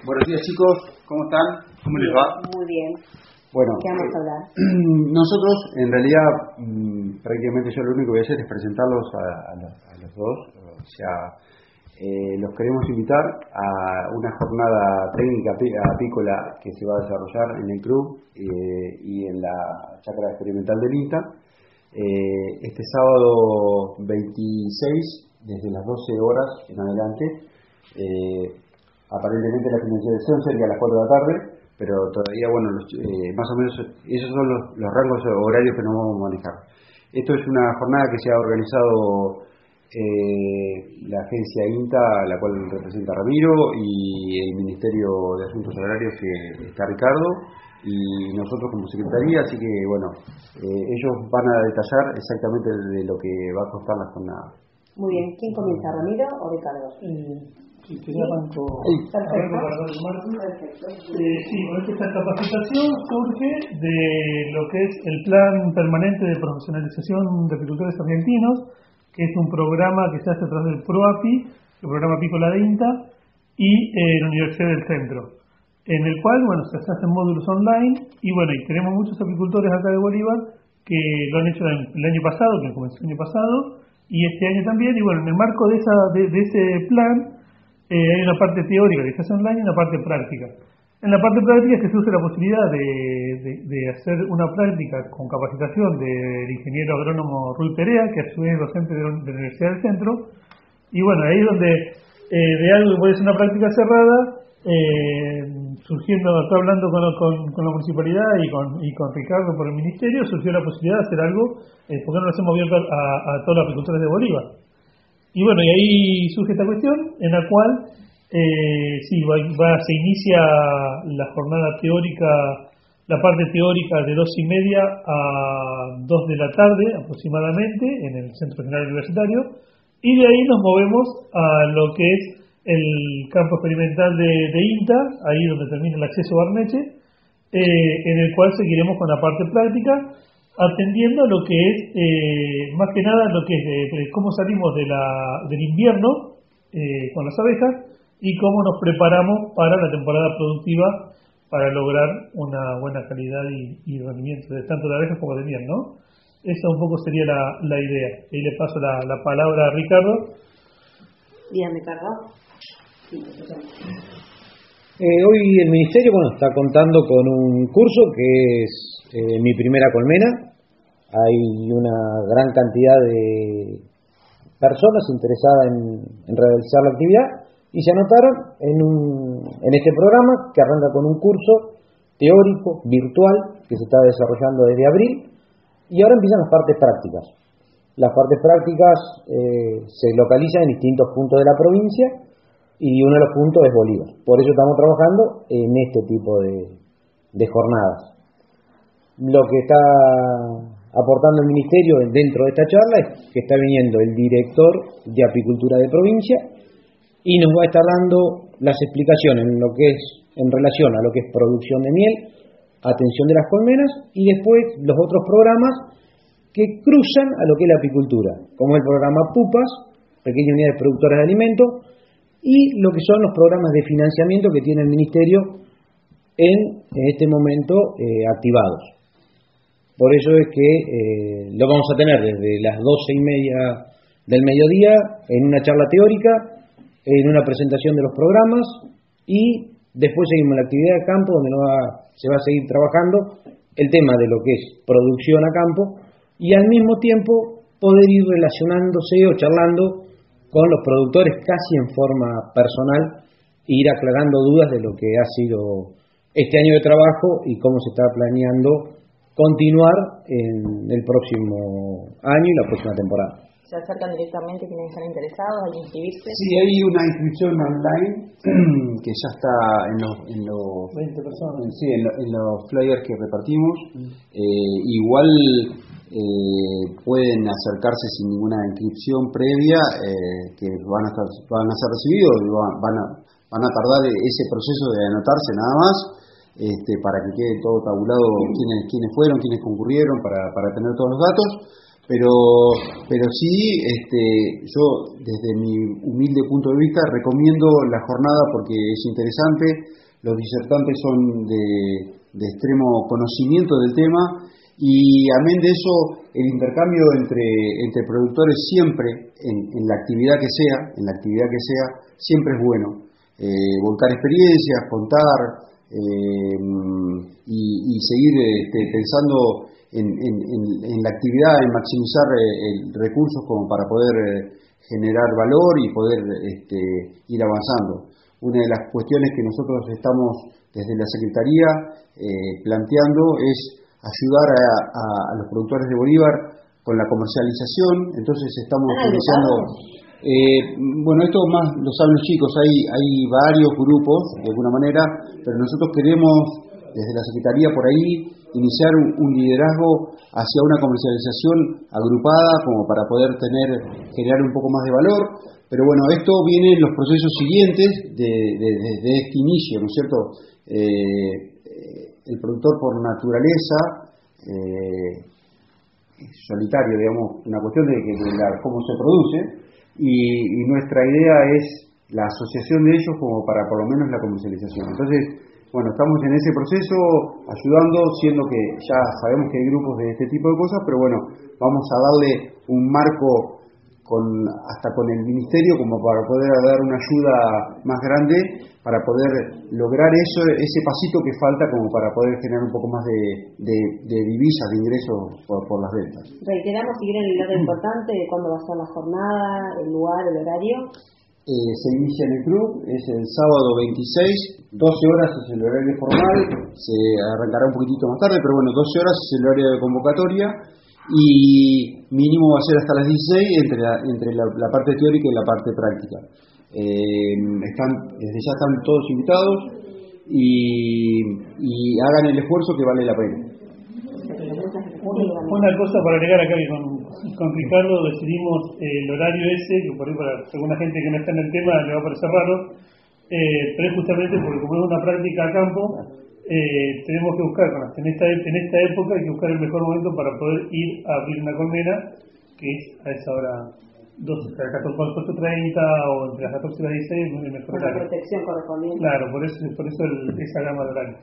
Buenos días, chicos, ¿cómo están? ¿Cómo les va? Muy bien. Bueno, ¿Qué vamos a hablar? Nosotros, en realidad, prácticamente yo lo único que voy a hacer es presentarlos a los dos. O sea, los queremos invitar a una jornada técnica apícola que se va a desarrollar en el club y en la chacra experimental del INTA. Este sábado 26, desde las 12 horas en adelante. Aparentemente la financiación sería a las 4 de la tarde, pero todavía, bueno, más o menos esos son los rangos horarios que nos vamos a manejar. Esto es una jornada que se ha organizado la agencia INTA, la cual representa Ramiro, y el Ministerio de Asuntos Agrarios, que está Ricardo, y nosotros como secretaría, así que, bueno, ellos van a detallar exactamente de lo que va a costar la jornada. Muy bien, ¿quién comienza, Ramiro o Ricardo? Sí, quería arranco para dar el marco. Sí, esta capacitación surge de lo que es el Plan Permanente de Profesionalización de Apicultores Argentinos, que es un programa que se hace a través del PROAPI, el programa apícola de INTA, y la Universidad del Centro, en el cual, bueno, se hacen módulos online, y bueno, y tenemos muchos apicultores acá de Bolívar que lo han hecho el año pasado, que comenzó el año pasado, y este año también, y bueno, en el marco de ese plan, hay una parte teórica que se hace online y una parte práctica. En la parte práctica es que surge la posibilidad de hacer una práctica con capacitación del ingeniero agrónomo Rui Perea, que a su vez es docente de la Universidad del Centro. Y bueno, ahí es donde de algo que puede ser una práctica cerrada, surgiendo, acá hablando con la municipalidad y con Ricardo por el ministerio, surgió la posibilidad de hacer algo, porque no lo hacemos abierto a todos los apicultores de Bolívar. Y bueno, y ahí surge esta cuestión en la cual se inicia la jornada teórica, la parte teórica de 2:30 a 2 de la tarde aproximadamente en el Centro Regional Universitario, y de ahí nos movemos a lo que es el campo experimental de INTA, ahí donde termina el acceso Barneche, en el cual seguiremos con la parte práctica, atendiendo a lo que es, más que nada, lo que es cómo salimos del invierno con las abejas y cómo nos preparamos para la temporada productiva para lograr una buena calidad y rendimiento de tanto de abejas como de miel, ¿no? Esa un poco sería la idea. Ahí le paso la palabra a Ricardo. Bien, Ricardo. Hoy el Ministerio, está contando con un curso que es Mi Primera Colmena. Hay una gran cantidad de personas interesadas en realizar la actividad y se anotaron en este programa que arranca con un curso teórico, virtual, que se está desarrollando desde abril, y ahora empiezan las partes prácticas. Las partes prácticas se localizan en distintos puntos de la provincia y uno de los puntos es Bolívar. Por eso estamos trabajando en este tipo de jornadas. Lo que está aportando el Ministerio dentro de esta charla es que está viniendo el director de Apicultura de provincia y nos va a estar dando las explicaciones en relación a lo que es producción de miel, atención de las colmenas y después los otros programas que cruzan a lo que es la apicultura, como el programa PUPAS, Pequeñas Unidades Productoras de Alimentos, y lo que son los programas de financiamiento que tiene el Ministerio en este momento activados. Por eso es que lo vamos a tener desde las 12:30 del mediodía en una charla teórica, en una presentación de los programas, y después seguimos la actividad de campo donde se va a seguir trabajando el tema de lo que es producción a campo y al mismo tiempo poder ir relacionándose o charlando con los productores casi en forma personal e ir aclarando dudas de lo que ha sido este año de trabajo y cómo se está planeando continuar en el próximo año y la próxima temporada. ¿Se acercan directamente quienes están interesados a inscribirse? Sí, hay una inscripción online que ya está en los 20 personas. Sí, en los flyers que repartimos. Igual pueden acercarse sin ninguna inscripción previa, que van a ser recibidos y van a tardar ese proceso de anotarse nada más. Para que quede todo tabulado quiénes fueron, quiénes concurrieron, para tener todos los datos. pero sí, yo desde mi humilde punto de vista recomiendo la jornada porque es interesante, los disertantes son de extremo conocimiento del tema y amén de eso el intercambio entre productores siempre en la actividad que sea, siempre es bueno. Volcar experiencias, contar y seguir pensando en la actividad, en maximizar recursos como para poder generar valor y poder ir avanzando. Una de las cuestiones que nosotros estamos desde la Secretaría planteando es ayudar a los productores de Bolívar con la comercialización. Entonces estamos iniciando, bueno, esto más lo saben los chicos, hay varios grupos de alguna manera, pero nosotros queremos desde la Secretaría por ahí iniciar un liderazgo hacia una comercialización agrupada como para poder generar un poco más de valor. Pero bueno, esto viene en los procesos siguientes de este inicio, ¿no es cierto? El productor por naturaleza, solitario, digamos, una cuestión de cómo se produce, y nuestra idea es la asociación de ellos como para por lo menos la comercialización. Entonces, bueno, estamos en ese proceso ayudando, siendo que ya sabemos que hay grupos de este tipo de cosas, pero bueno, vamos a darle un marco hasta con el ministerio como para poder dar una ayuda más grande para poder lograr ese pasito que falta como para poder generar un poco más de divisas, de ingresos por las ventas. Reiteramos si quieren el dato importante de cuándo va a ser la jornada, el lugar, el horario. Se inicia en el club, es el sábado 26, 12 horas es el horario formal, se arrancará un poquitito más tarde, pero bueno, 12 horas es el horario de convocatoria y mínimo va a ser hasta las 16 entre la parte teórica y la parte práctica. Desde ya están todos invitados y hagan el esfuerzo que vale la pena. Una cosa para agregar acá que con Ricardo decidimos el horario ese, que por ahí para alguna gente que no está en el tema le va a parecer raro, pero es justamente porque como es una práctica a campo, tenemos que buscar, en esta época hay que buscar el mejor momento para poder ir a abrir una colmena, que es a esa hora 14:30 o entre las 14 y las 16, es el mejor Con la horario. protección correspondiente. Claro, por eso esa gama de horario.